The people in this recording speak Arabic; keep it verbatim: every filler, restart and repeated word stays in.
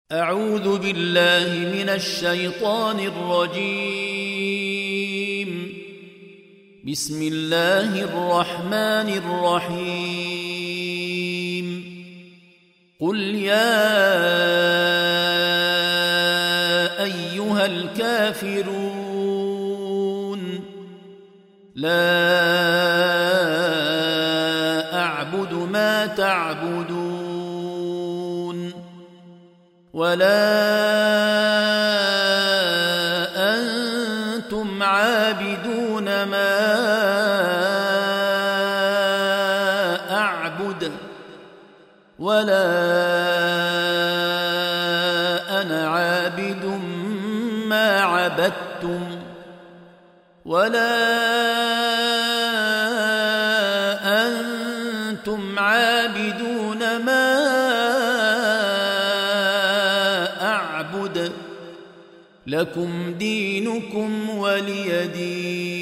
أعوذ بالله من الشيطان الرجيم. بسم الله الرحمن الرحيم. قل يا أيها الكافرون لا أعبد ما تعبدون ولا أنتم عابدون ما أعبد ولا أنا عابد ما عبدتم ولا أنتم عابدون ما أعبد لكم دينكم ولي دين.